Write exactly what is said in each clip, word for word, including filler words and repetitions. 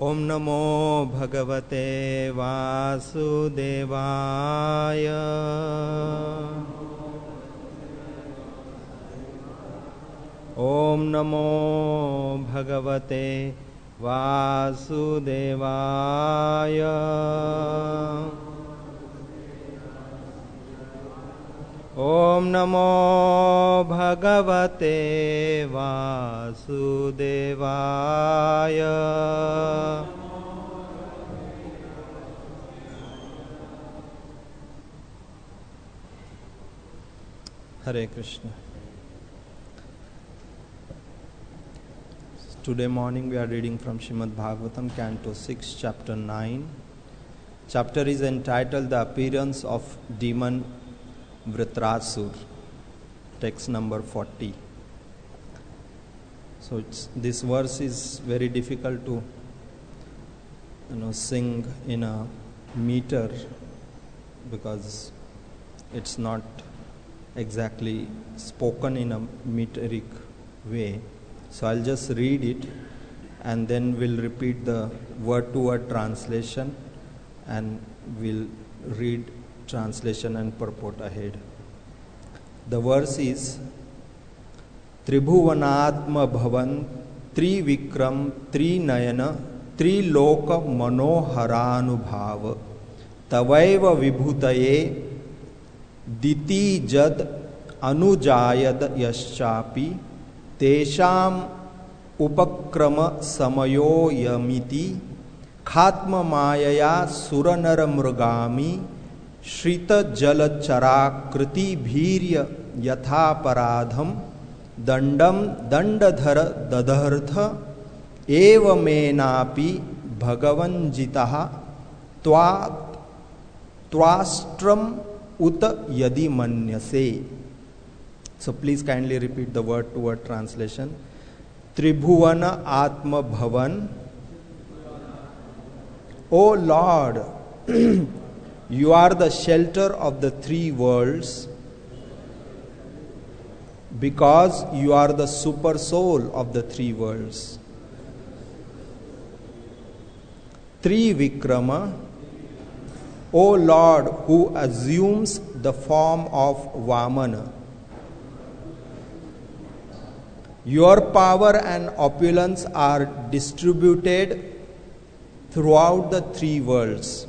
ओम नमो भगवते वासुदेवाय। ओम नमो भगवते वासुदेवाय। ओम नमो भगवते वासुदेवाय। Hare Krishna. Today morning we are reading from Srimad Bhagavatam, Canto six, Chapter nine. Chapter is entitled The Appearance of Demon Vritrasur, text number forty. So it's, this verse is very difficult to you know sing in a meter because it's not exactly spoken in a metric way. So I'll just read it and then we'll repeat the word to word translation and we'll read translation and purport ahead. The verse is Tribhuvanatma Bhavan Trivikram Trinayana Triloka Manoharanubhava Tavaiva Vibhutaye Diti Jad Anujayad Yaschapi Tesham Upakrama Samayo Yamiti Khatma Mayaya Suranara Mrugami Shrita Jalachara Kriti Bhirya Yatha Paradham Dandam Dandadhara Dadhartha Eva Menapi Bhagavan Jitaha Twa Twastram Uta Yadi Manyase. So please kindly repeat the word to word translation. Tribhuvana Atma Bhavan. O Lord, you are the shelter of the three worlds because you are the super soul of the three worlds. Trivikrama, O Lord, who assumes the form of Vamana. Your power and opulence are distributed throughout the three worlds.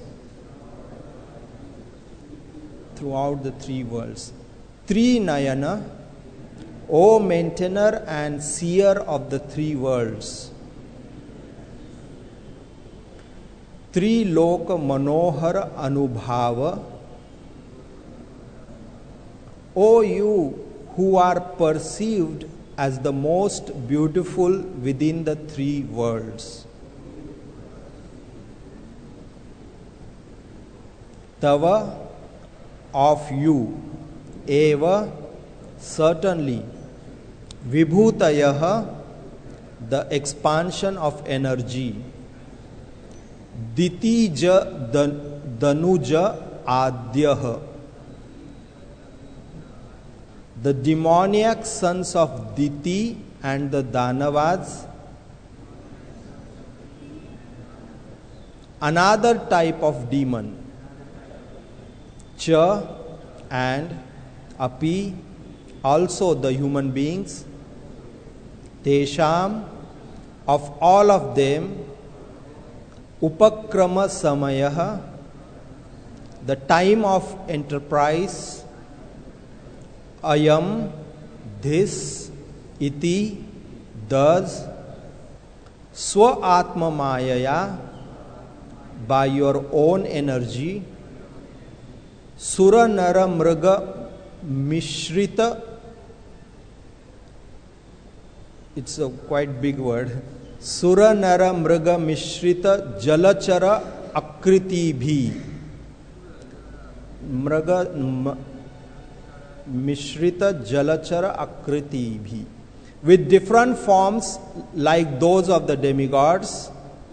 Throughout the three worlds. Trinayana, O maintainer and seer of the three worlds. Triloka Manohara Anubhava, O you who are perceived as the most beautiful within the three worlds. Tava, of you, eva, certainly, vibhutayaha, the expansion of energy, ditija danuja adyaha, the demoniac sons of Diti and the Danavas, another type of demon, Cha and Api, also the human beings, Tesham, of all of them, Upakrama Samayaha, the time of enterprise, Ayam, this, iti, thus, Swa Atma Mayaya, by your own energy, Sura Nara Mriga Mishrita, it's a quite big word, Sura Nara Mriga Mishrita Jalachara Akriti Bhi, Mriga Mishrita Jalachara Akriti Bhi, with different forms like those of the demigods,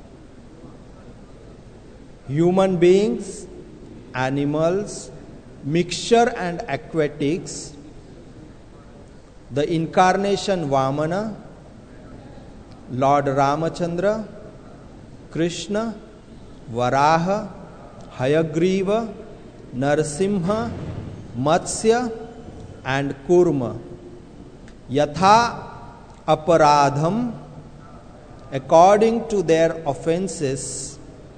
human beings, animals, mixture and aquatics, the incarnation Vamana, Lord Ramachandra, Krishna, Varaha, Hayagriva, Narasimha, Matsya and Kurma. Yatha aparadham, according to their offenses.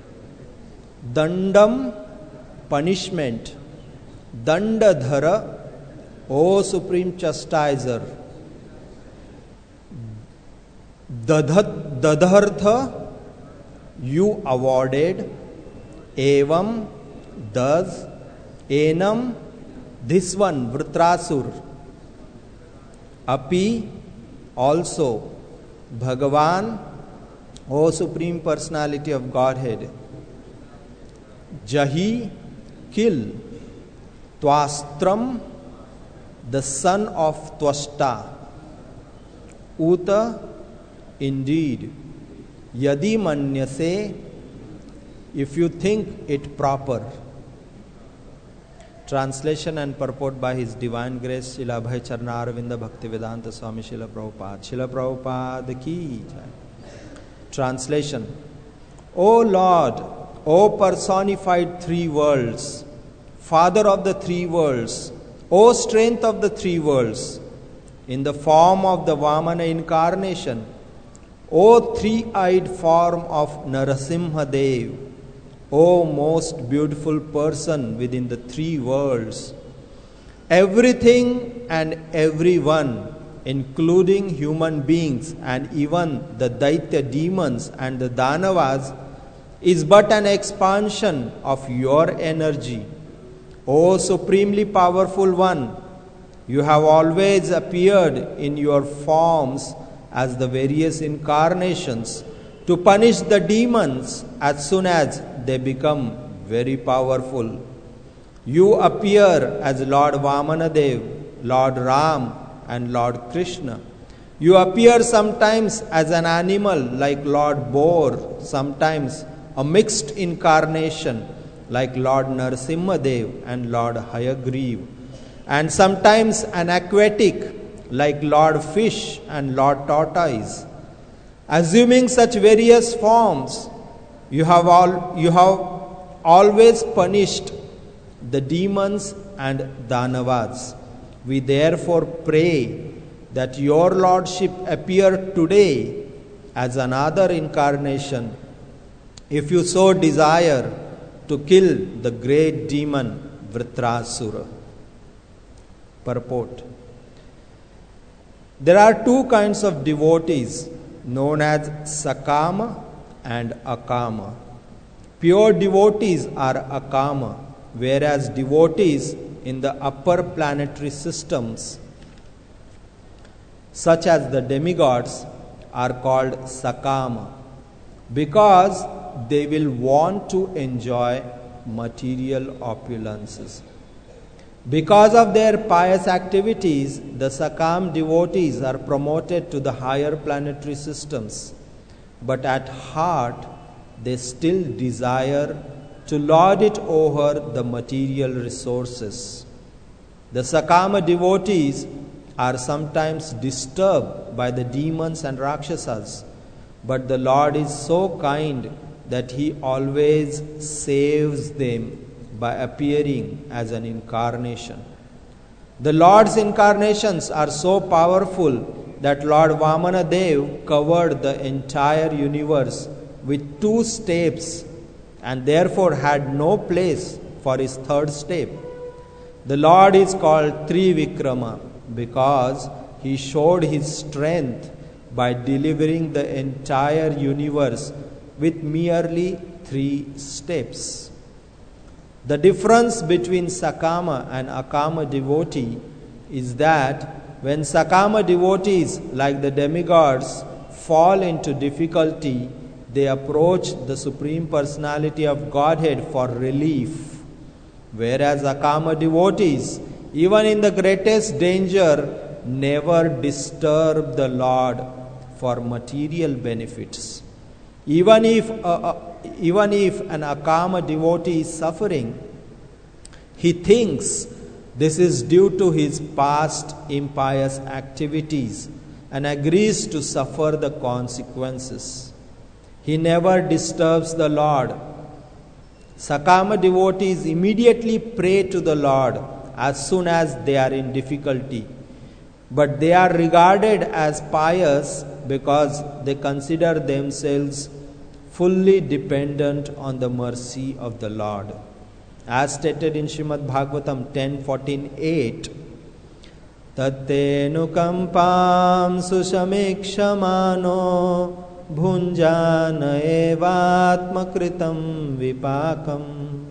Dandam, punishment. Dandadhara, O Supreme Chastiser. Dadhat, dadhartha, you awarded. Evam, thus. Enam, this one, Vritrasur. Api, also. Bhagavan, O Supreme Personality of Godhead. Jahi, kill. Twastram, the son of Twasta. Uta, indeed. Yadi manyase, if you think it proper. Translation and purport by His Divine Grace Srila Abhay Charana Aravinda Bhaktivedanta Swami Srila Prabhupada. Srila Prabhupada ki jai. Translation. O Lord, O personified three worlds, Father of the three worlds, O strength of the three worlds, in the form of the Vamana incarnation, O three-eyed form of Narasimha Dev, O most beautiful person within the three worlds, everything and everyone, including human beings and even the Daitya demons and the Danavas, is but an expansion of your energy. O Supremely Powerful One, you have always appeared in your forms as the various incarnations to punish the demons as soon as they become very powerful. You appear as Lord Vamanadev, Lord Ram and Lord Krishna. You appear sometimes as an animal like Lord Boar, sometimes a mixed incarnation like Lord Narasimha Dev and Lord Hayagriva, and sometimes an aquatic like Lord Fish and Lord Tortoise. Assuming such various forms, you have all you have always punished the demons and Danavas. We therefore pray that your Lordship appear today as another incarnation, if you so desire, to kill the great demon Vritrasura. Purport. There are two kinds of devotees known as Sakama and Akama. Pure devotees are Akama, whereas devotees in the upper planetary systems, such as the demigods, are called Sakama, because they will want to enjoy material opulences. Because of their pious activities, the Sakam devotees are promoted to the higher planetary systems, but at heart they still desire to lord it over the material resources. The Sakama devotees are sometimes disturbed by the demons and Rakshasas, but the Lord is so kind that He always saves them by appearing as an incarnation. The Lord's incarnations are so powerful that Lord Vamana Dev covered the entire universe with two steps and therefore had no place for his third step. The Lord is called Trivikrama because He showed His strength by delivering the entire universe with merely three steps. The difference between Sakama and Akama devotee is that when Sakama devotees, like the demigods, fall into difficulty, they approach the Supreme Personality of Godhead for relief. Whereas Akama devotees, even in the greatest danger, never disturb the Lord for material benefits. Even if, uh, uh, even if an Akama devotee is suffering, he thinks this is due to his past impious activities and agrees to suffer the consequences. He never disturbs the Lord. Sakama devotees immediately pray to the Lord as soon as they are in difficulty. But they are regarded as pious because they consider themselves fully dependent on the mercy of the Lord. As stated in Srimad Bhagavatam ten fourteen eight, Tatte nukampam susamekshamano bhunjana evatmakritam vipakam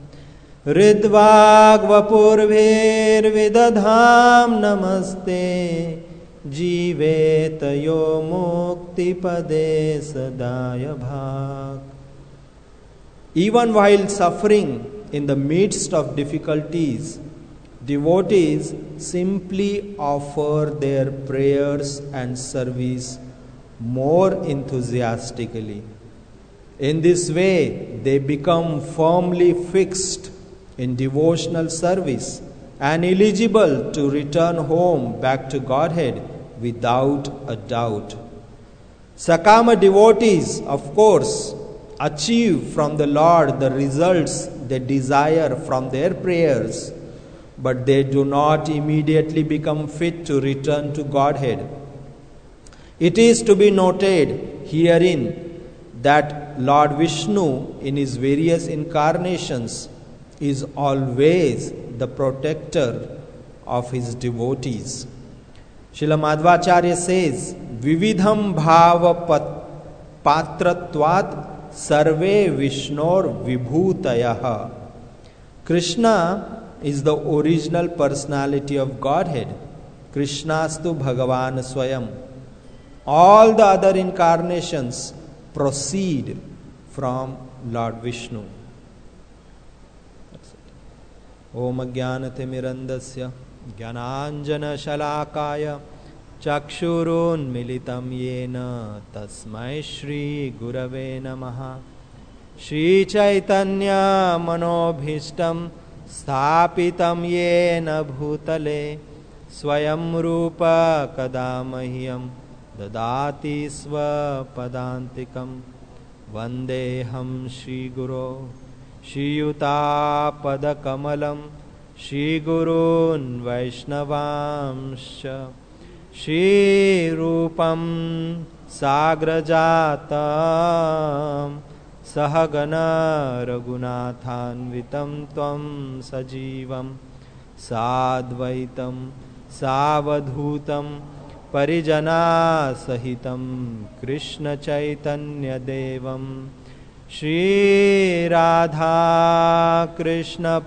ridvagvapurvir vidadham namaste jivetayo mukti pade sadaya bhag. Even while suffering in the midst of difficulties, devotees simply offer their prayers and service more enthusiastically. In this way, they become firmly fixed in devotional service and eligible to return home back to Godhead without a doubt. Sakama devotees, of course, achieve from the Lord the results they desire from their prayers, but they do not immediately become fit to return to Godhead. It is to be noted herein that Lord Vishnu in his various incarnations is always the protector of his devotees. Srila Madhvacharya says, Vividham bhava patratvat sarve vishnor vibhutayaha. Krishna is the original personality of Godhead. Krishnastu Bhagavan Swayam. All the other incarnations proceed from Lord Vishnu. Om Jnanatimirandasya Jnananjana Shalakaya Chakshurun Militam Yena Tasmai Shri Gurave Namaha. Shri Chaitanya Manobhishtam Sthapitam Yena Bhutale Swayam Rupa Kadamahyam Dadati Sva Padantikam Vandeham Shri Guru Shri Yuta Padakamalam Shri Gurun Vaishnavamsha Shri Rupam Sagrajatam Sahagana Raghunathanvitam Tvam Sajivam Sadvaitam Savadhutam Parijana Sahitam Krishna Chaitanya Devam Shri Radha Krishna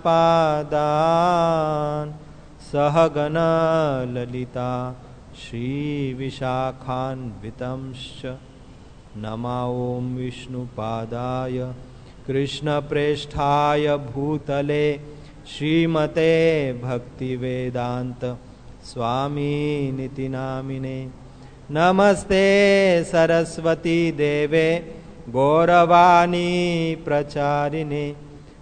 Padan Sahagana Lalita Shri Vishakhan Vitamsha Nama Om Vishnu Padaya Krishna Preshthaya Bhutale Srimate Bhakti Vedanta Swami Niti Namine Namaste Saraswati Deve Gauravani Pracharine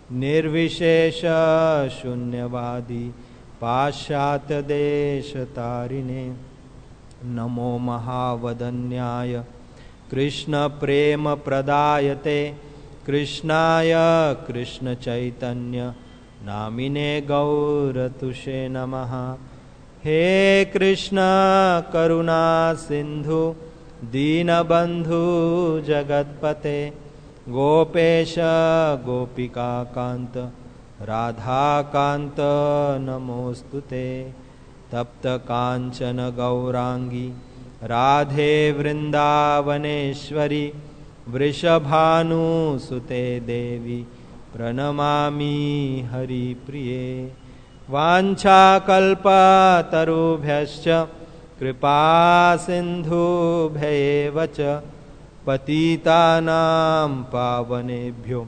Nirvishesha Shunyavadi Pashyatya Deshatarine Namo Mahavadanyaya Krishna Prema Pradayate Krishnaya Krishna Chaitanya Namine Gauratushe Namaha. He Krishna Karuna Sindhu Deenabandhu Jagatpate Gopesha Gopika Kanta Radha Kanta Namostute Tapta Kanchana Gaurangi Radhe Vrindavaneshwari Vrishabhanu Sute Devi Pranamami Hari Priye Vancha Kalpa Tarubhyascha Kripa Sindhu Bhayevacha Patitanam Pavanebhyo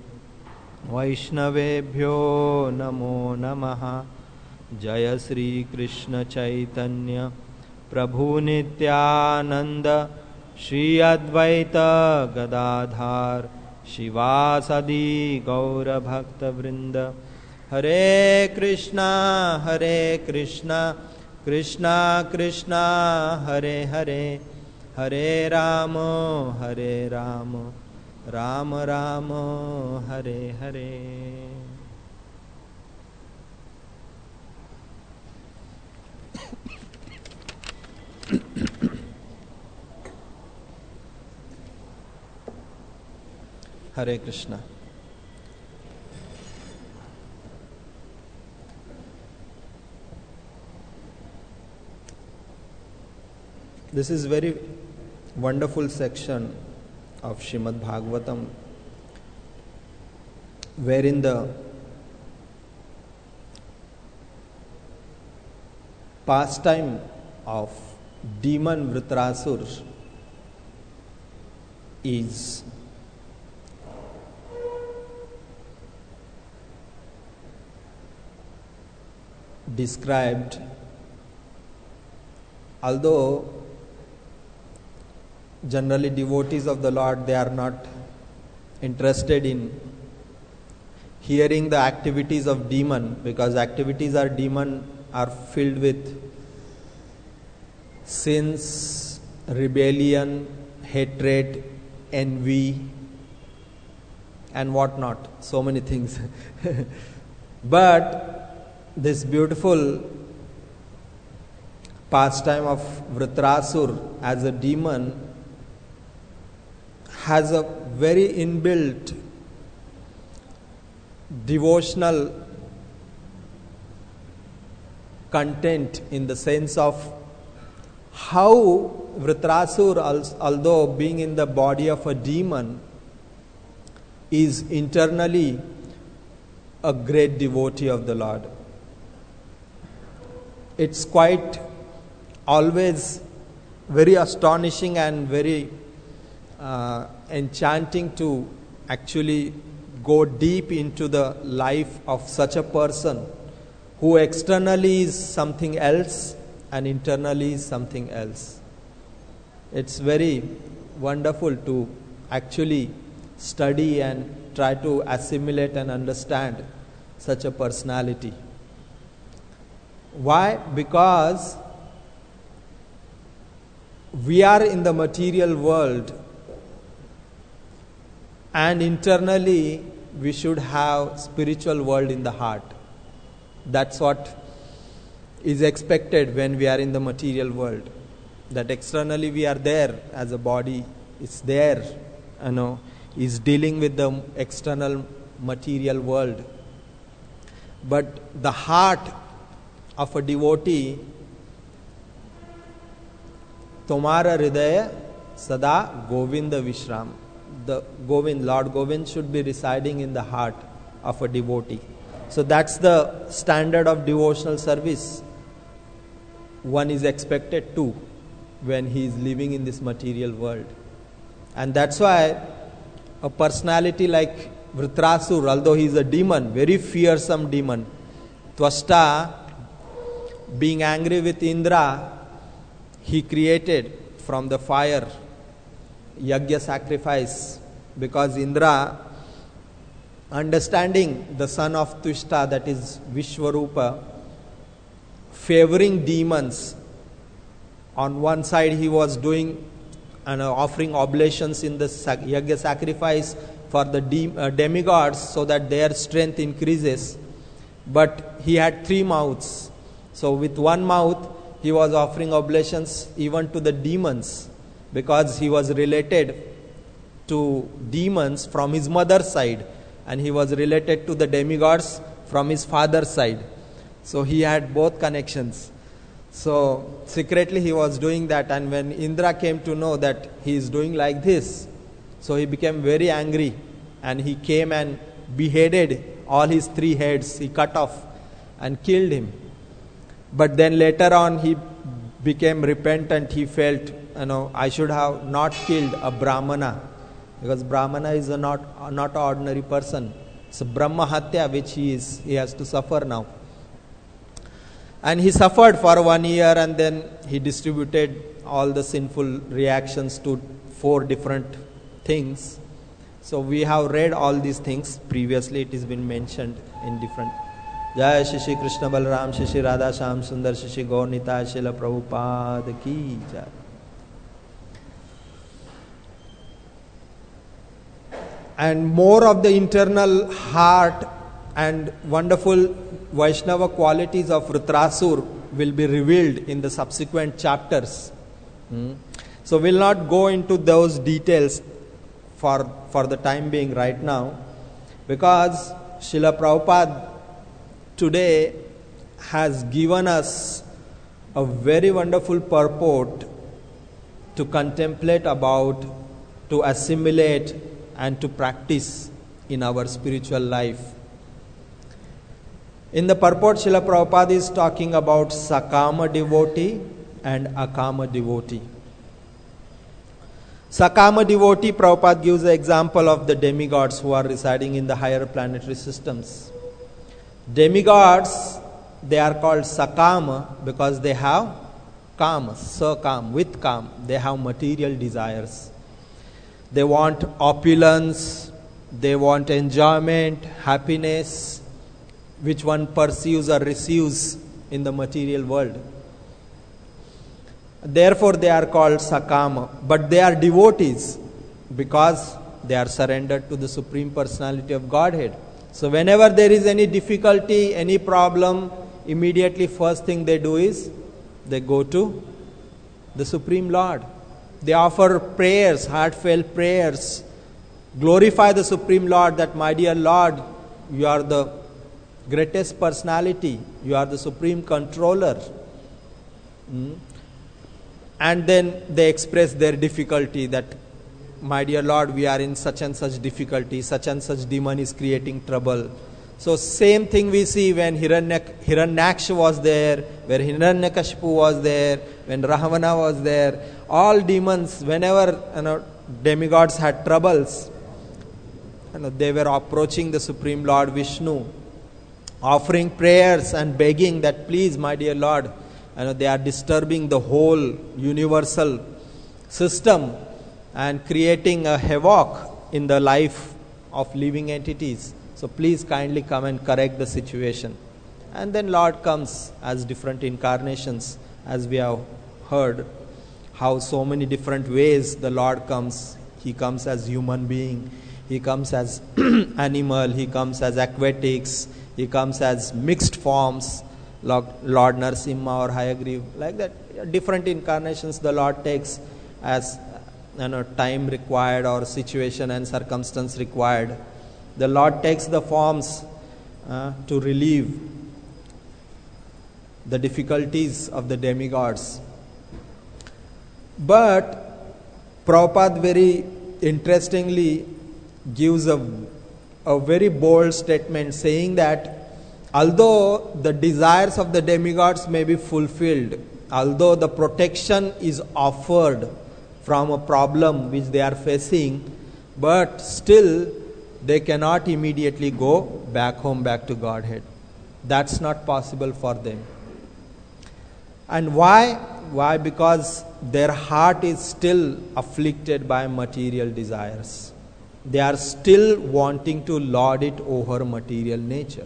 Vaishnavebhyo Namo Namaha. Jaya Sri Krishna Chaitanya Prabhu Nityananda Shri Advaita Gadadhar Shivasadi Gaura Bhakta Vrinda. Hare Krishna Hare Krishna Krishna Krishna Hare Hare Hare Rama Hare Rama Ram Ram Hare Hare. Hare Krishna. This is very wonderful section of Srimad Bhagavatam, wherein the pastime of demon Vritrasur is described. Although generally devotees of the Lord, they are not interested in hearing the activities of demon, because activities of demon are filled with sins, rebellion, hatred, envy, and what not, so many things. But this beautiful pastime of Vritrasur as a demon has a very inbuilt devotional content, in the sense of how Vritrasur, although being in the body of a demon, is internally a great devotee of the Lord. It's quite always very astonishing and very uh, enchanting to actually go deep into the life of such a person who externally is something else and internally is something else. It's very wonderful to actually study and try to assimilate and understand such a personality. Why? Because we are in the material world, and internally we should have spiritual world in the heart. That's what is expected when we are in the material world. That externally we are there as a body, it's there, you know, is dealing with the external material world. But the heart of a devotee, Tomara Hridaya Sada Govinda Vishram. The Govind, Lord Govind should be residing in the heart of a devotee. So that's the standard of devotional service one is expected to when he is living in this material world. And that's why a personality like Vritrasur, although he is a demon, very fearsome demon, Twasta, being angry with Indra, he created from the fire yagya sacrifice, because Indra, understanding the son of Twista, that is Vishwarupa, favoring demons. On one side he was doing and uh, offering oblations in the sac- yagya sacrifice for the de- uh, demigods, so that their strength increases. But he had three mouths. So with one mouth he was offering oblations even to the demons, because he was related to demons from his mother's side, and he was related to the demigods from his father's side. So he had both connections. So secretly he was doing that, and when Indra came to know that he is doing like this, so he became very angry, and he came and beheaded all his three heads. He cut off and killed him. But then later on he became repentant. He felt, you know, I should have not killed a Brahmana, because Brahmana is a not a not an ordinary person. It's a Brahma Hatya which he is he has to suffer now. And he suffered for one year, and then he distributed all the sinful reactions to four different things. So we have read all these things previously. It has been mentioned in different. Jai Shri Shri Krishna Balaram Shri Shri Radha Sham Sundar Shri Shri Gaur Nitai Srila Prabhupada Ki Jai. And more of the internal heart and wonderful Vaishnava qualities of Vritrasur will be revealed in the subsequent chapters. Hmm. So we'll not go into those details for, for the time being right now, because Srila Prabhupada today has given us a very wonderful purport to contemplate about, to assimilate, and to practice in our spiritual life. In the purport, Srila Prabhupada is talking about Sakama devotee and Akama devotee. Sakama devotee, Prabhupada gives the example of the demigods who are residing in the higher planetary systems. Demigods, they are called Sakama because they have Kama, Sakam, with Kam. They have material desires. They want opulence, they want enjoyment, happiness, which one pursues or receives in the material world. Therefore, they are called Sakama. But they are devotees because they are surrendered to the Supreme Personality of Godhead. So whenever there is any difficulty, any problem, immediately first thing they do is they go to the Supreme Lord. They offer prayers, heartfelt prayers, glorify the Supreme Lord that, my dear Lord, you are the greatest personality, you are the Supreme Controller. Hmm? And then they express their difficulty that, my dear Lord, we are in such and such difficulty, such and such demon is creating trouble. So same thing we see when Hiranyak, Hiranyaksha was there, where Hiranyakashipu was there, when Ravana was there. All demons, whenever you know, demigods had troubles, you know, they were approaching the Supreme Lord Vishnu, offering prayers and begging that, please, my dear Lord, you know, they are disturbing the whole universal system and creating a havoc in the life of living entities. So please kindly come and correct the situation. And then Lord comes as different incarnations, as we have heard how so many different ways the Lord comes. He comes as human being, He comes as animal, He comes as aquatics, He comes as mixed forms, Lord, Lord Narasimha or Hayagriva, like that. Different incarnations the Lord takes as you know, time required or situation and circumstance required. The Lord takes the forms uh, to relieve the difficulties of the demigods. But Prabhupada very interestingly gives a, a very bold statement saying that although the desires of the demigods may be fulfilled, although the protection is offered from a problem which they are facing, but still they cannot immediately go back home, back to Godhead. That's not possible for them. And why? Why? Because their heart is still afflicted by material desires. They are still wanting to lord it over material nature,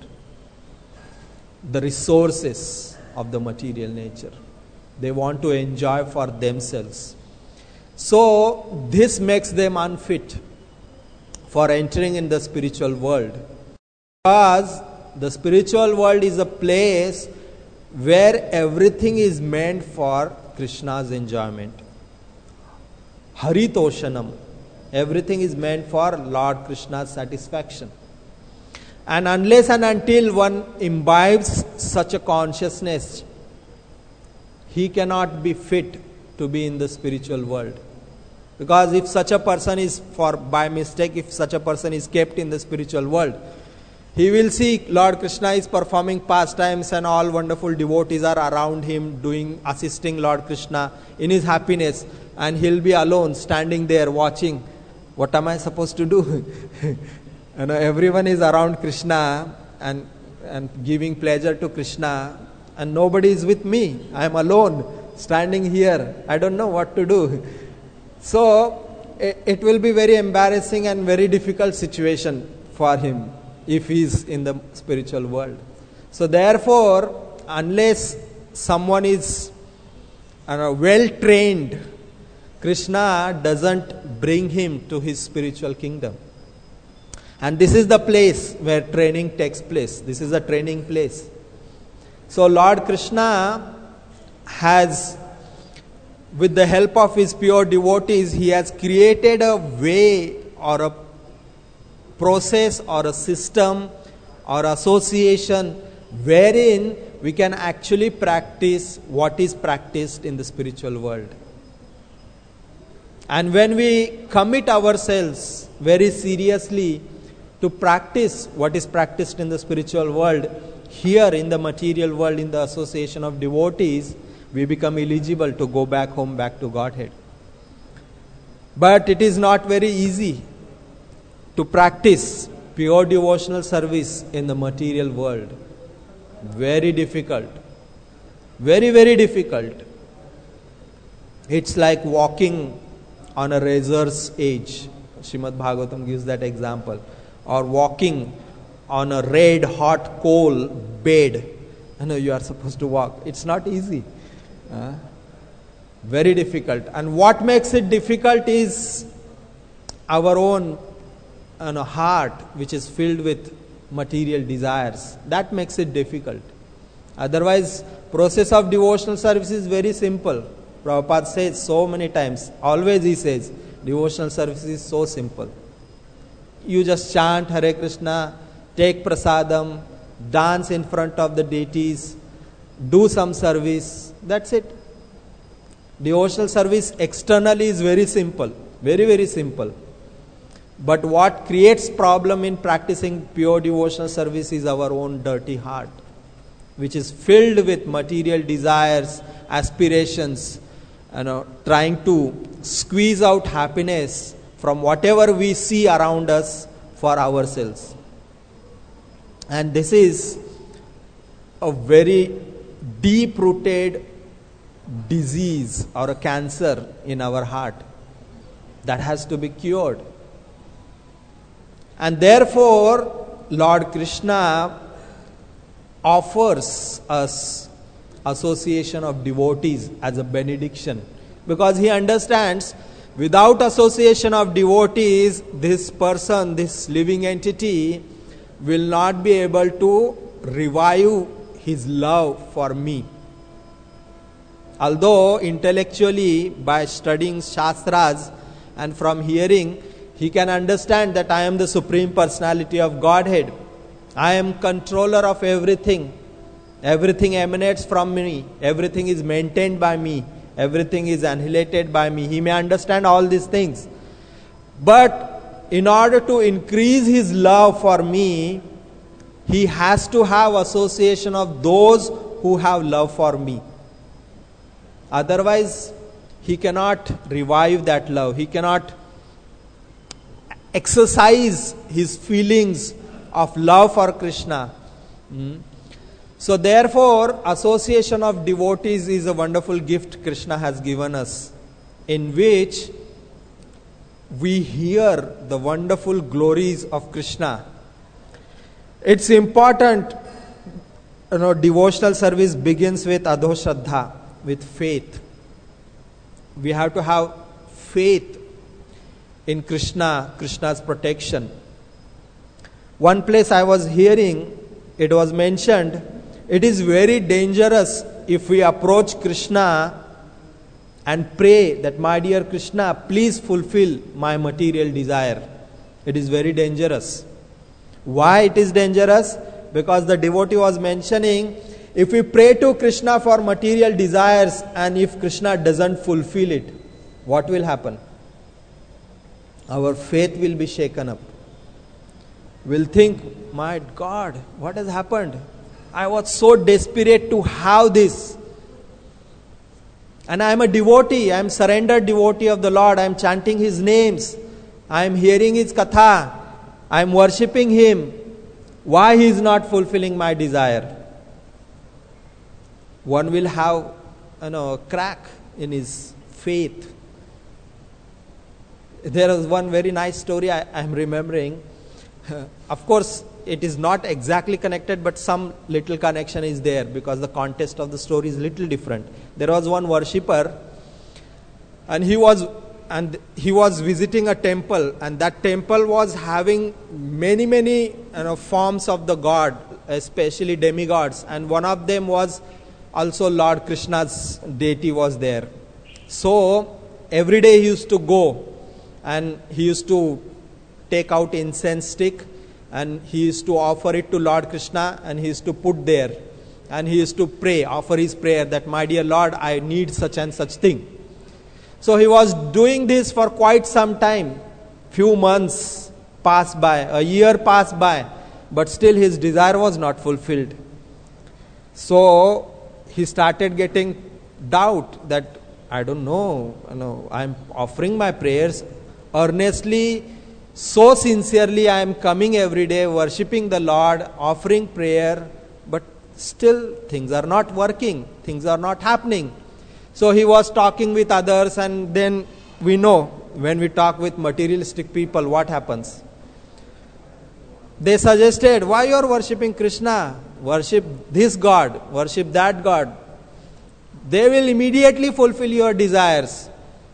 the resources of the material nature. They want to enjoy for themselves. So this makes them unfit for entering in the spiritual world. Because the spiritual world is a place where everything is meant for Krishna's enjoyment. Haritoshanam. Everything is meant for Lord Krishna's satisfaction. And unless and until one imbibes such a consciousness, he cannot be fit to be in the spiritual world. Because if such a person is, for by mistake, if such a person is kept in the spiritual world, he will see Lord Krishna is performing pastimes and all wonderful devotees are around him doing, assisting Lord Krishna in his happiness, and he'll be alone standing there watching. What am I supposed to do? You know, everyone is around Krishna and and giving pleasure to Krishna, and nobody is with me. I am alone standing here. I don't know what to do. So it, it will be very embarrassing and very difficult situation for him if he is in the spiritual world. So therefore, unless someone is you know, well trained, Krishna doesn't bring him to his spiritual kingdom. And this is the place where training takes place. This is a training place. So Lord Krishna has, with the help of his pure devotees, he has created a way or a process or a system or association wherein we can actually practice what is practiced in the spiritual world. And when we commit ourselves very seriously to practice what is practiced in the spiritual world, here in the material world, in the association of devotees, we become eligible to go back home, back to Godhead. But it is not very easy to practice pure devotional service in the material world. Very difficult. Very, very difficult. It's like walking on a razor's edge. Srimad Bhagavatam gives that example. Or walking on a red hot coal bed. I know you are supposed to walk. It's not easy. Uh, very difficult. And what makes it difficult is our own you know, heart, which is filled with material desires. That makes it difficult. Otherwise, process of devotional service is very simple. Prabhupada says so many times, always he says, devotional service is so simple. You just chant Hare Krishna, take prasadam, dance in front of the deities, do some service. That's it. Devotional service externally is very simple. Very, very simple. But what creates problem in practicing pure devotional service is our own dirty heart, which is filled with material desires, aspirations, you know, trying to squeeze out happiness from whatever we see around us for ourselves. And this is a very deep-rooted disease or a cancer in our heart that has to be cured. And therefore, Lord Krishna offers us association of devotees as a benediction, because he understands without association of devotees, this person, this living entity will not be able to revive his love for me. Although intellectually, by studying Shastras and from hearing, he can understand that I am the Supreme Personality of Godhead. I am controller of everything. Everything emanates from me. Everything is maintained by me. Everything is annihilated by me. He may understand all these things. But in order to increase his love for me, he has to have association of those who have love for me. Otherwise, he cannot revive that love. He cannot exercise his feelings of love for Krishna. Hmm. So therefore, association of devotees is a wonderful gift Krishna has given us, in which we hear the wonderful glories of Krishna. It's important, you know, devotional service begins with adho shraddha, with faith. We have to have faith in Krishna, Krishna's protection. One place I was hearing, it was mentioned, it is very dangerous if we approach Krishna and pray that, my dear Krishna, please fulfill my material desire. It is very dangerous. Why it is dangerous? Because the devotee was mentioning, if we pray to Krishna for material desires and if Krishna doesn't fulfill it, what will happen? Our faith will be shaken up. We'll think, my God, what has happened? I was so desperate to have this. And I am a devotee. I am surrendered devotee of the Lord. I am chanting His names. I am hearing His katha. I am worshipping Him. Why He is not fulfilling my desire? One will have, you know, a crack in his faith. There is one very nice story I am remembering. Of course, it is not exactly connected, but some little connection is there because the context of the story is little different. There was one worshipper and he was and he was visiting a temple, and that temple was having many, many you know, forms of the god, especially demigods, and one of them was also Lord Krishna's deity was there. So every day he used to go, and he used to take out incense stick, and he used to offer it to Lord Krishna, and he used to put there, and he used to pray, offer his prayer that, my dear Lord, I need such and such thing. So he was doing this for quite some time. Few months passed by, a year passed by, but still his desire was not fulfilled. So he started getting doubt that, I don't know, you know, I am offering my prayers earnestly, so sincerely I am coming every day, worshipping the Lord, offering prayer, but still things are not working, things are not happening. So he was talking with others, and then we know when we talk with materialistic people, what happens? They suggested, why you are worshipping Krishna? Worship this God, worship that God. They will immediately fulfill your desires.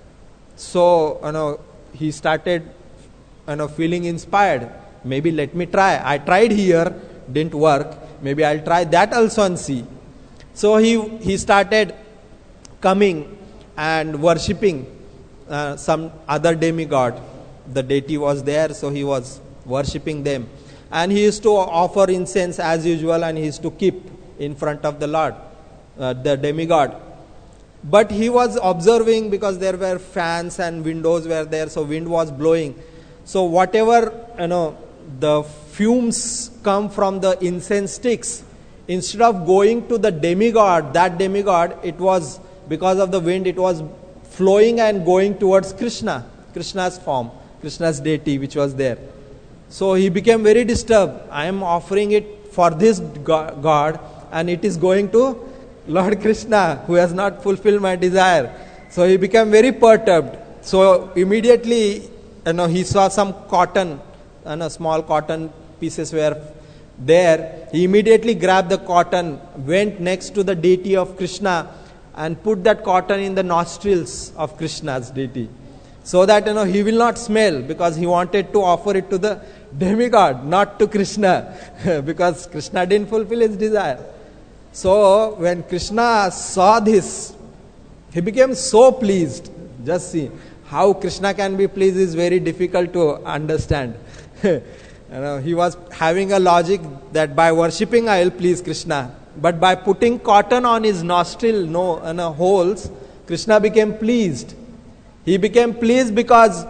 So, you know, he started, you know, feeling inspired. Maybe let me try. I tried here, didn't work. Maybe I'll try that also and see. So he he started coming and worshipping uh, some other demigod. The deity was there, so he was worshipping them. And he used to offer incense as usual, and he used to keep in front of the Lord, uh, the demigod. But he was observing, because there were fans and windows were there, so wind was blowing. So whatever, you know, the fumes come from the incense sticks, instead of going to the demigod, that demigod, it was, because of the wind, it was flowing and going towards Krishna, Krishna's form, Krishna's deity which was there. So he became very disturbed. I am offering it for this God, and it is going to Lord Krishna, who has not fulfilled my desire. So he became very perturbed. So immediately, you know, he saw some cotton, and a small cotton pieces were there. He immediately grabbed the cotton, went next to the deity of Krishna, and put that cotton in the nostrils of Krishna's deity, so that, you know, he will not smell, because he wanted to offer it to the demigod, not to Krishna, because Krishna didn't fulfill his desire. So when Krishna saw this, he became so pleased. Just see how Krishna can be pleased is very difficult to understand. You know, he was having a logic that by worshipping I will please Krishna. But by putting cotton on his nostril no, uh, no, holes, Krishna became pleased. He became pleased because,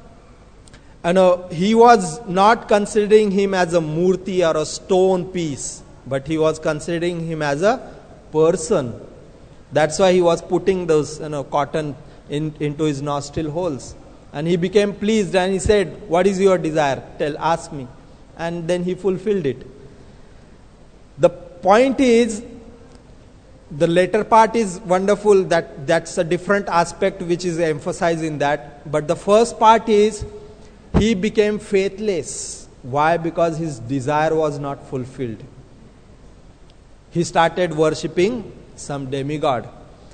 you know, he was not considering him as a murti or a stone piece, but he was considering him as a person. That's why he was putting those, you know, cotton in, into his nostril holes. And he became pleased, and he said, what is your desire? Tell, ask me. And then he fulfilled it. The point is, the later part is wonderful, that that's a different aspect which is emphasized in that. But the first part is, he became faithless. Why? Because his desire was not fulfilled. He started worshipping some demigod.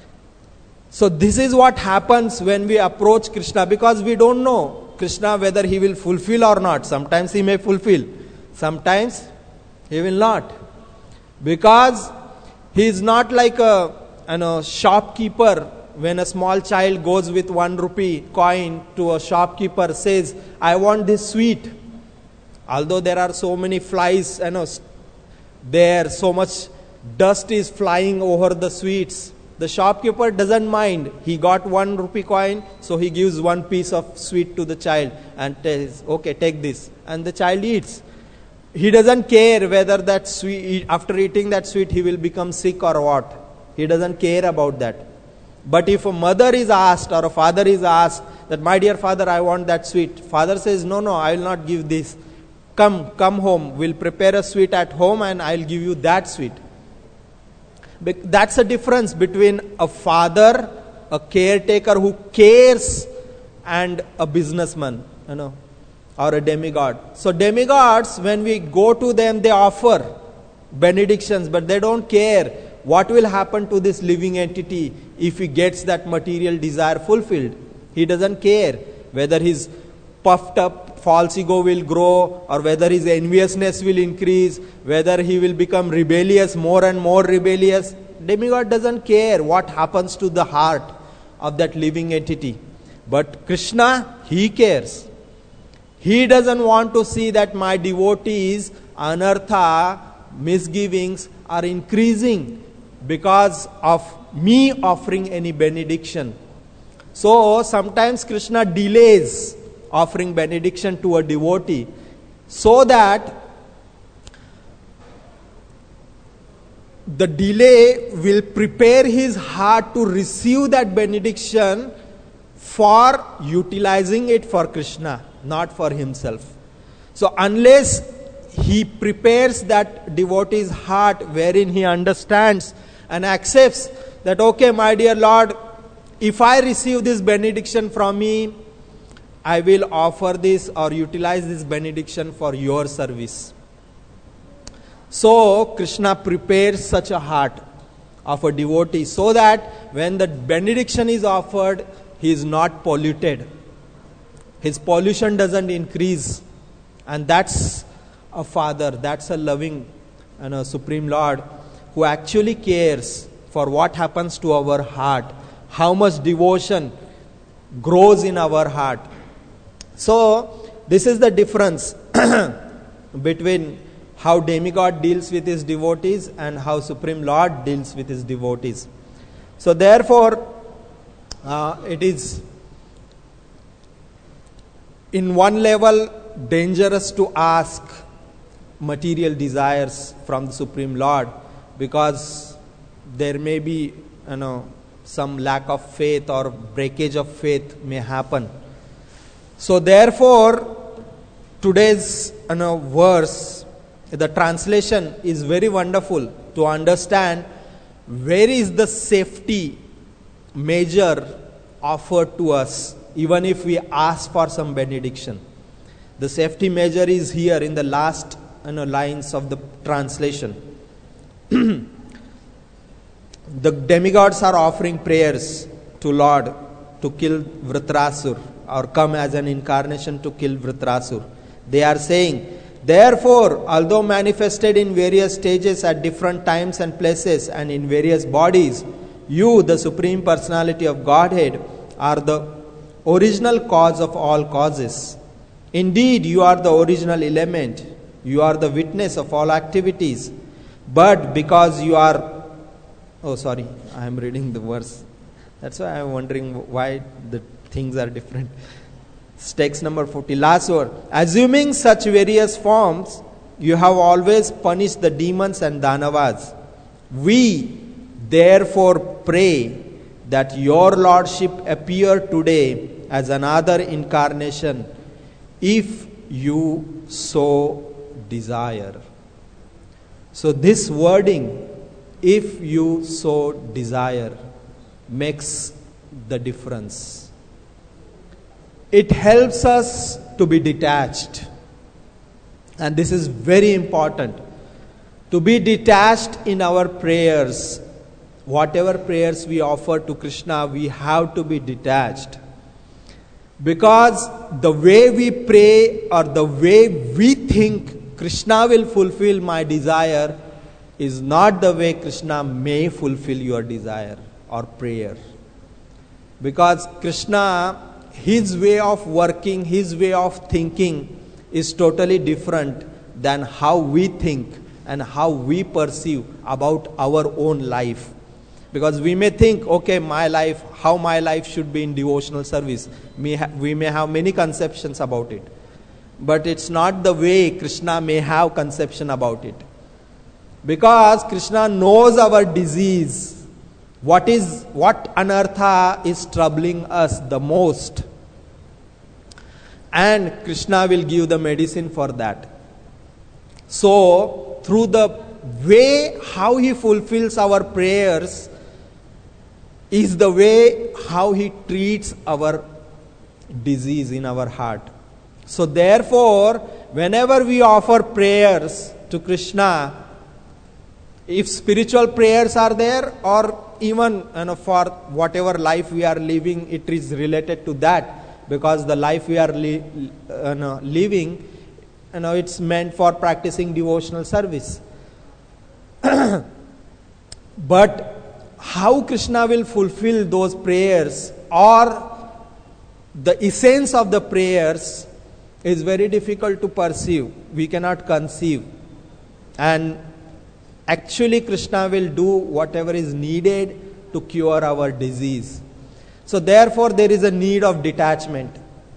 So this is what happens when we approach Krishna, because we don't know Krishna whether he will fulfill or not. Sometimes he may fulfill, sometimes he will not. Because he is not like a, you know, shopkeeper. When a small child goes with one rupee coin to a shopkeeper, says, I want this sweet. Although there are so many flies, you know, there, so much dust is flying over the sweets. The shopkeeper doesn't mind. He got one rupee coin, so he gives one piece of sweet to the child and says, okay, take this. And the child eats. He doesn't care whether that sweet, after eating that sweet, he will become sick or what. He doesn't care about that. But if a mother is asked or a father is asked that, my dear father, I want that sweet. Father says, no, no, I will not give this. Come, come home. We'll prepare a sweet at home and I'll give you that sweet. That's a difference between a father, a caretaker who cares, and a businessman, you know, or a demigod. So demigods, when we go to them, they offer benedictions, but they don't care what will happen to this living entity if he gets that material desire fulfilled. He doesn't care whether his puffed up false ego will grow or whether his enviousness will increase, whether he will become rebellious, more and more rebellious. Demigod doesn't care what happens to the heart of that living entity. But Krishna, he cares. He doesn't want to see that my devotees' anartha, misgivings are increasing because of me offering any benediction. So sometimes Krishna delays offering benediction to a devotee so that the delay will prepare his heart to receive that benediction for utilizing it for Krishna, not for himself. So unless he prepares that devotee's heart wherein he understands and accepts that, okay, my dear Lord, if I receive this benediction from me, I will offer this or utilize this benediction for your service. So Krishna prepares such a heart of a devotee so that when the benediction is offered, he is not polluted. His pollution doesn't increase. And that's a Father, that's a loving and a Supreme Lord who actually cares for what happens to our heart, how much devotion grows in our heart. So this is the difference between how demigod deals with his devotees and how Supreme Lord deals with his devotees. So therefore, uh, it is in one level dangerous to ask material desires from the Supreme Lord, because there may be, you know, some lack of faith or breakage of faith may happen. So therefore, today's, you know, verse, the translation is very wonderful to understand where is the safety measure offered to us even if we ask for some benediction. The safety measure is here in the last, you know, lines of the translation. The demigods are offering prayers to Lord to kill Vritrasur, or come as an incarnation to kill Vritrasur. They are saying, therefore, although manifested in various stages at different times and places and in various bodies, you, the Supreme Personality of Godhead, are the original cause of all causes. Indeed, you are the original element. You are the witness of all activities. But because you are... Oh, sorry, I am reading the verse. That's why I am wondering why the things are different. Text number forty, last word. Assuming such various forms, you have always punished the demons and Danavas. We therefore pray that your Lordship appear today as another incarnation, if you so desire. So this wording, if you so desire, makes the difference. It helps us to be detached. And this is very important. To be detached in our prayers. Whatever prayers we offer to Krishna, we have to be detached. Because the way we pray or the way we think Krishna will fulfill my desire is not the way Krishna may fulfill your desire or prayer. Because Krishna, his way of working, his way of thinking is totally different than how we think and how we perceive about our own life. Because we may think, okay, my life, how my life should be in devotional service. We may have many conceptions about it. But it's not the way Krishna may have conception about it. Because Krishna knows our disease. What is, what anartha is troubling us the most. And Krishna will give the medicine for that. So, through the way how he fulfills our prayers is the way how he treats our disease in our heart. So therefore, whenever we offer prayers to Krishna, if spiritual prayers are there, or even you know, for whatever life we are living, it is related to that, because the life we are li- you know, living, you know, it's meant for practicing devotional service. But how Krishna will fulfill those prayers, or the essence of the prayers, is very difficult to perceive. We cannot conceive. And actually Krishna will do whatever is needed to cure our disease. So therefore there is a need of detachment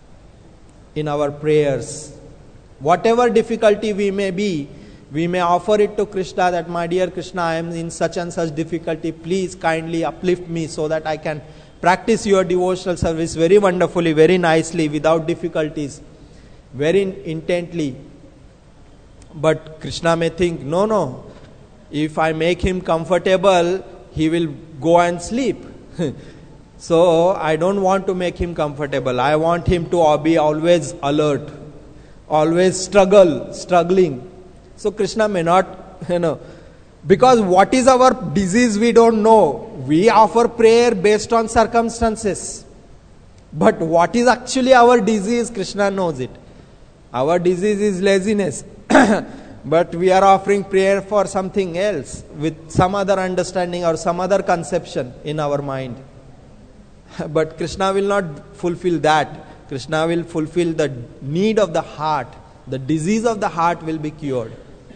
in our prayers. Whatever difficulty we may be, we may offer it to Krishna, that my dear Krishna, I am in such and such difficulty, please kindly uplift me so that I can practice your devotional service very wonderfully, very nicely, without difficulties, very intently. But Krishna may think, no, no, if I make him comfortable, he will go and sleep. So I don't want to make him comfortable. I want him to be always alert, always struggle, struggling. So Krishna may not, you know, because what is our disease we don't know. We offer prayer based on circumstances. But what is actually our disease, Krishna knows it. Our disease is laziness. But we are offering prayer for something else, with some other understanding or some other conception in our mind. But Krishna will not fulfill that. Krishna will fulfill the need of the heart. The disease of the heart will be cured.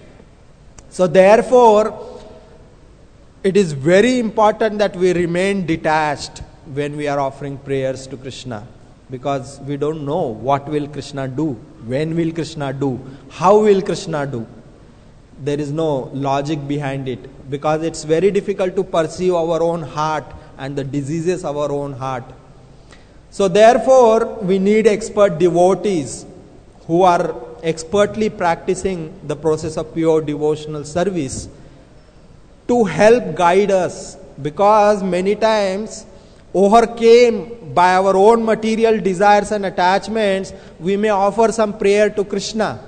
So therefore, it is very important that we remain detached when we are offering prayers to Krishna. Because we don't know what will Krishna do, when will Krishna do, how will Krishna do. There is no logic behind it, because it's very difficult to perceive our own heart and the diseases of our own heart. So therefore, we need expert devotees who are expertly practicing the process of pure devotional service to help guide us, because many times, overcame by our own material desires and attachments, we may offer some prayer to Krishna.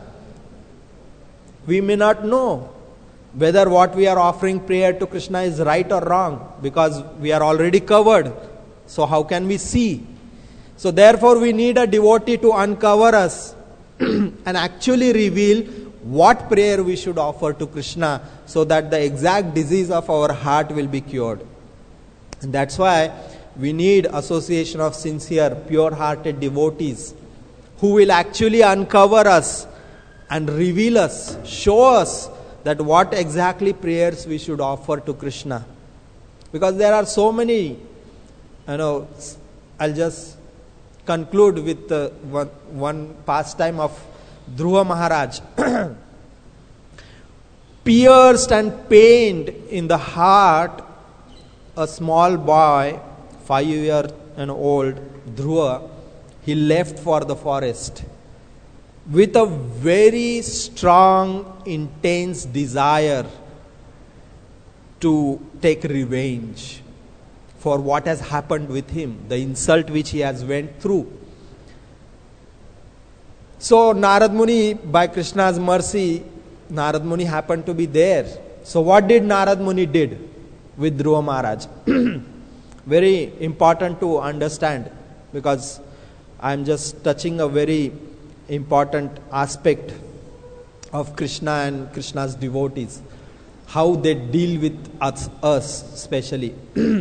We may not know whether what we are offering prayer to Krishna is right or wrong, because we are already covered. So how can we see? So therefore we need a devotee to uncover us and actually reveal what prayer we should offer to Krishna, so that the exact disease of our heart will be cured. And that's why we need association of sincere, pure-hearted devotees who will actually uncover us and reveal us, show us that what exactly prayers we should offer to Krishna. Because there are so many, you know, I'll just conclude with uh, one, one pastime of Dhruva Maharaj. Pierced and pained in the heart, a small boy, five years and old, Dhruva, he left for the forest with a very strong, intense desire to take revenge for what has happened with him, the insult which he has went through. So Narad Muni, by Krishna's mercy, Narad Muni happened to be there. So what did Narad Muni did with Dhruva Maharaj? Very important to understand, because I am just touching a very important aspect of Krishna and Krishna's devotees, how they deal with us, us especially.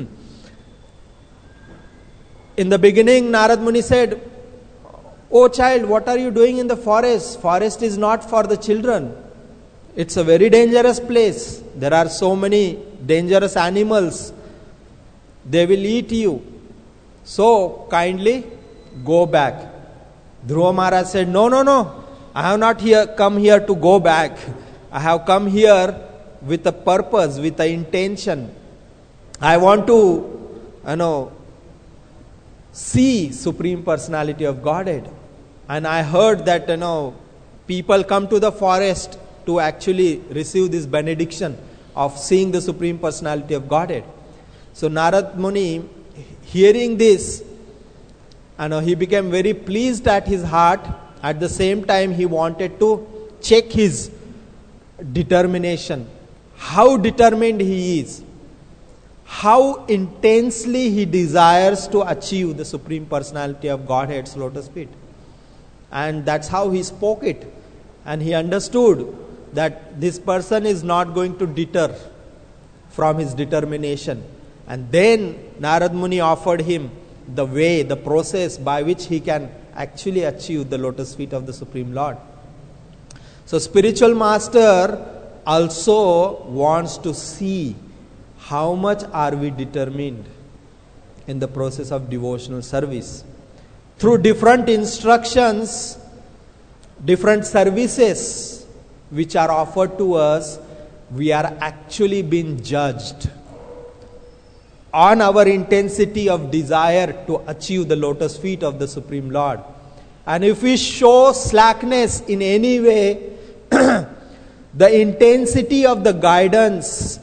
In the beginning, Narad Muni said, "Oh child, what are you doing in the forest? Forest is not for the children. It's a very dangerous place. There are so many dangerous animals. They will eat you. So kindly go back." Dhruva Maharaj said, "No, no, no. I have not here come here to go back. I have come here with a purpose, with an intention. I want to, you know, see Supreme Personality of Godhead. And I heard that, you know, people come to the forest to actually receive this benediction of seeing the Supreme Personality of Godhead." So Narad Muni, hearing this, you know, he became very pleased at his heart. At the same time, he wanted to check his determination, how determined he is, how intensely he desires to achieve the Supreme Personality of Godhead's lotus feet. And that's how he spoke it. And he understood that this person is not going to deter from his determination. And then Narad Muni offered him the way, the process by which he can actually achieve the lotus feet of the Supreme Lord. So spiritual master also wants to see how much are we determined in the process of devotional service. Through different instructions, different services which are offered to us, we are actually being judged on our intensity of desire to achieve the lotus feet of the Supreme Lord. And if we show slackness in any way, the intensity of the guidance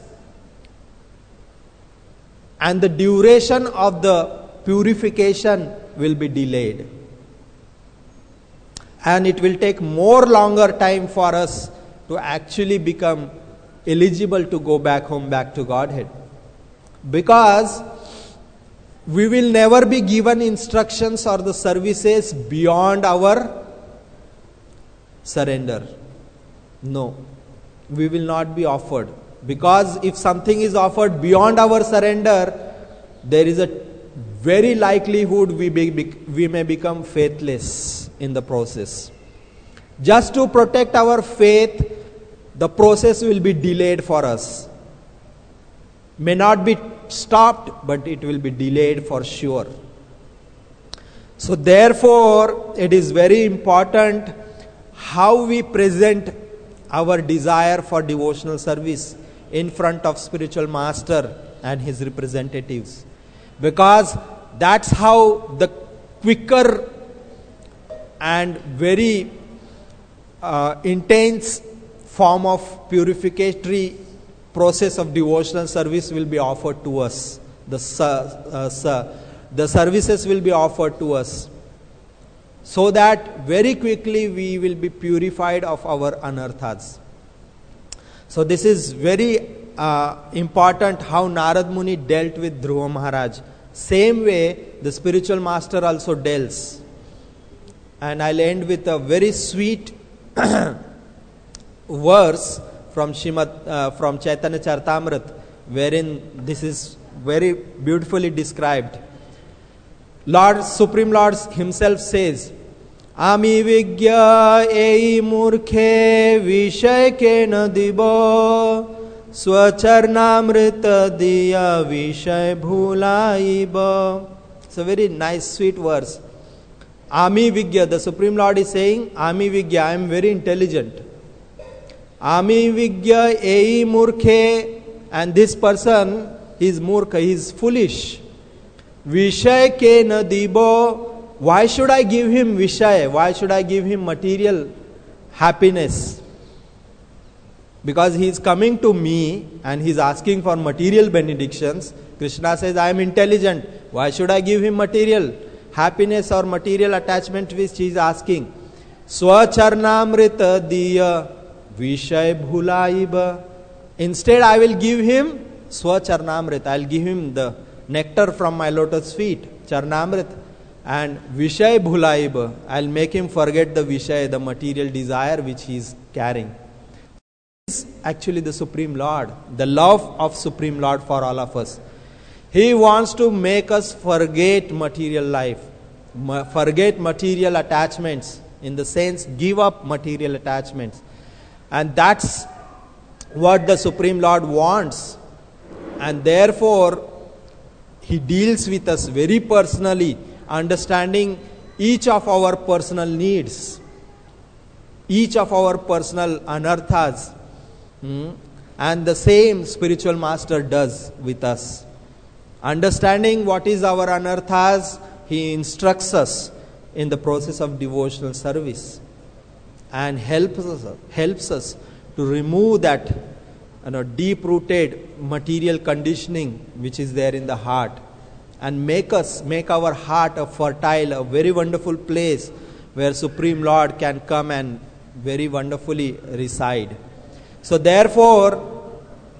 and the duration of the purification will be delayed. And it will take more longer time for us to actually become eligible to go back home, back to Godhead. Because we will never be given instructions or the services beyond our surrender. No, we will not be offered. Because if something is offered beyond our surrender, there is a very likelihood we, be, we may become faithless in the process. Just to protect our faith, the process will be delayed for us. May not be stopped, but it will be delayed for sure. So therefore, it is very important how we present our desire for devotional service in front of spiritual master and his representatives. Because that's how the quicker and very uh, intense form of purificatory process of devotional service will be offered to us. The, uh, uh, the services will be offered to us, so that very quickly we will be purified of our anarthas. So this is very uh, important how Narad Muni dealt with Dhruva Maharaj. Same way the spiritual master also deals. And I'll end with a very sweet verse from Shrimad, uh, from Chaitanya Charitamrita, wherein this is very beautifully described. Lord, Supreme Lord himself says, Ami vigya ei murkhe vishay ke na dibo swacharnamrita diya vishay bhulaiba. It's a very nice sweet verse. Ami vigya, the Supreme Lord is saying, Ami vigya, I am very intelligent. Ami vigya ei murkhe, and this person, he is murkha, he is foolish. Vishay ke na dibo. Why should I give him Vishay? Why should I give him material happiness? Because he is coming to me and he is asking for material benedictions. Krishna says, I am intelligent. Why should I give him material happiness or material attachment which he is asking? Swacharnamrita diya Vishay bhulaiba. Instead, I will give him Swacharnamrita. I will give him the nectar from my lotus feet, Charnamrita. And Vishay bhulaiba, I'll make him forget the Vishay, the material desire which he is carrying. This is actually the Supreme Lord, the love of Supreme Lord for all of us. He wants to make us forget material life, forget material attachments, in the sense, give up material attachments. And that's what the Supreme Lord wants. And therefore, he deals with us very personally, understanding each of our personal needs, each of our personal anarthas. Hmm? And the same spiritual master does with us. Understanding what is our anarthas, he instructs us in the process of devotional service and helps us, helps us to remove that you know, deep-rooted material conditioning which is there in the heart, and make us, make our heart a fertile, a very wonderful place where Supreme Lord can come and very wonderfully reside. So therefore,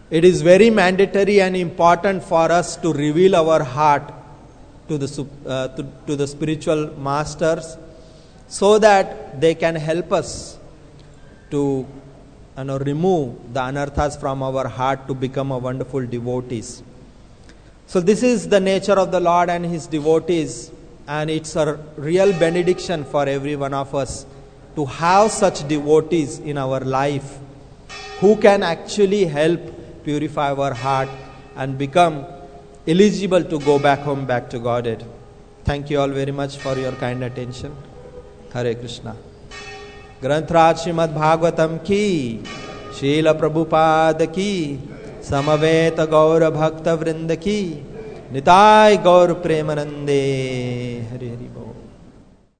it is very mandatory and important for us to reveal our heart to the uh, to, to the spiritual masters, so that they can help us to you know, remove the anarthas from our heart to become a wonderful devotees. So this is the nature of the Lord and His devotees, and it's a real benediction for every one of us to have such devotees in our life who can actually help purify our heart and become eligible to go back home, back to Godhead. Thank you all very much for your kind attention. Hare Krishna. ग्रंथराज Shrimad Bhagavatam की, शील प्रभुपाद की, समवेत गौर भक्त वृंद की, निताय गौर प्रेमानंदे. हरि हरि बोल.